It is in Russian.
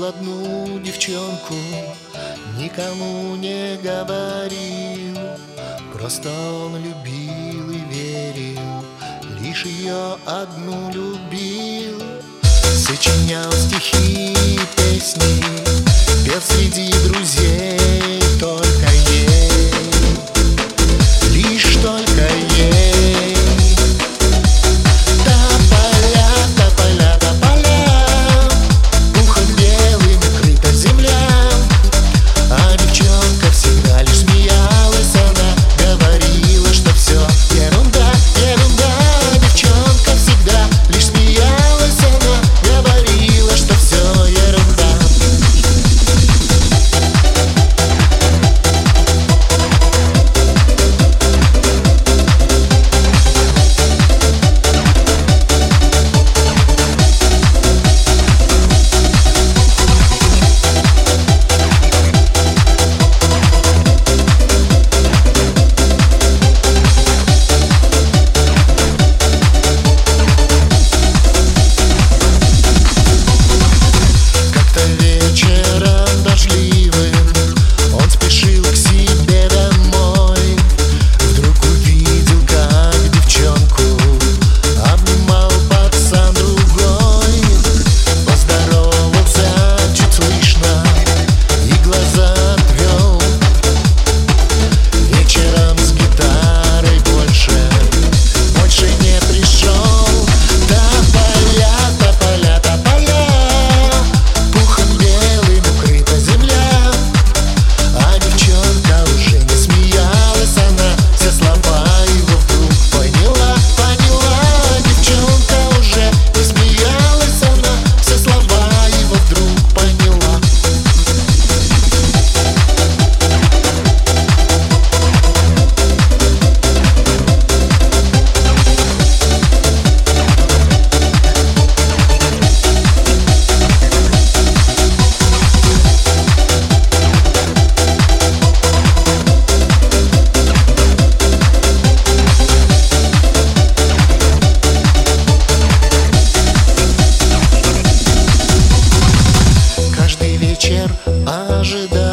любил одну девчонку, никому не говорил. Просто он любил и верил, лишь ее одну любил. Сочинял стихи и песни, пел среди друзей только ей, лишь только ей. Тополя, тополя, тополя, пухом белым крыта земля. А девчонка всегда лишь смеялась, она говорила, что все ерунда, ерунда. Девчонка всегда лишь смеялась, она говорила, что все ерунда. Вечером дождливым он спешил к себе домой. Вдруг увидел, как девчонку обнимал пацан другой. Поздоровался чуть слышно и глаза отвел. Вечером с гитарой больше не пришел. Тополя, тополя, тополя, пухом белым укрыта земля. А девчонка уже не смеялась, она все слова его вдруг поняла, поняла. Девчонка уже не смеялась, она все слова его вдруг поняла. Каждый вечер ожидаю